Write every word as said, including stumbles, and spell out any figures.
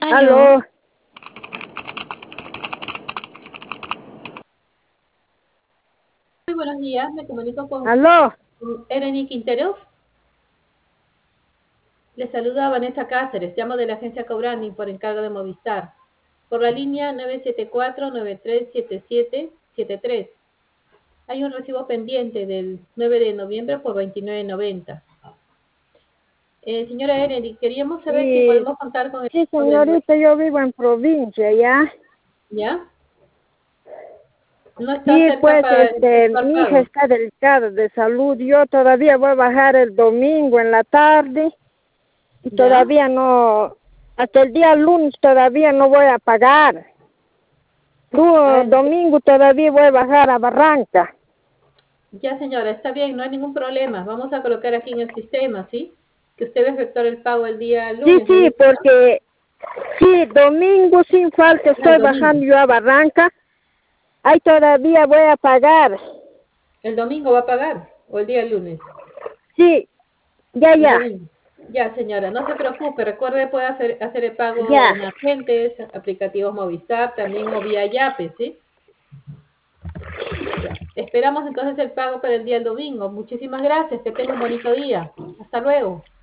año. Aló, Muy buenos días, me comunico con aló. con Ereni Quinteros. Le saluda Vanessa Cáceres, llamo de la agencia Cobrani por encargo de Movistar. Por la línea nueve siete cuatro, nueve tres siete siete siete tres. Hay un recibo pendiente del nueve de noviembre por veintinueve noventa. Eh, señora Ereni, queríamos saber si Y podemos contar con el sí, pago del... señorita, yo vivo en provincia, ¿ya? ¿Ya? No está Sí, cerca pues, para este, efectuar mi hija pago. está delicada de salud. Yo todavía voy a bajar el domingo en la tarde y ¿Ya? todavía no, hasta el día lunes todavía no voy a pagar. Ah, Lu- ent- domingo todavía voy a bajar a Barranca. Ya, señora, está bien, no hay ningún problema. Vamos a colocar aquí en el sistema, ¿sí? Que usted va a efectuar el pago el día Sí, lunes, me sí, dice, ¿no? porque sí, domingo sin falta Ah, el estoy domingo. bajando yo a Barranca. Ahí todavía voy a pagar. ¿El domingo va a pagar o el día lunes? Sí, ya, El ya, domingo. Ya, señora, no se preocupe. Recuerde, puede hacer, hacer el pago ya. en agentes, aplicativos Movistar, también o vía Yape, ¿sí? Ya. Esperamos entonces el pago para el día del domingo. Muchísimas gracias. Que tenga un bonito día. Hasta luego.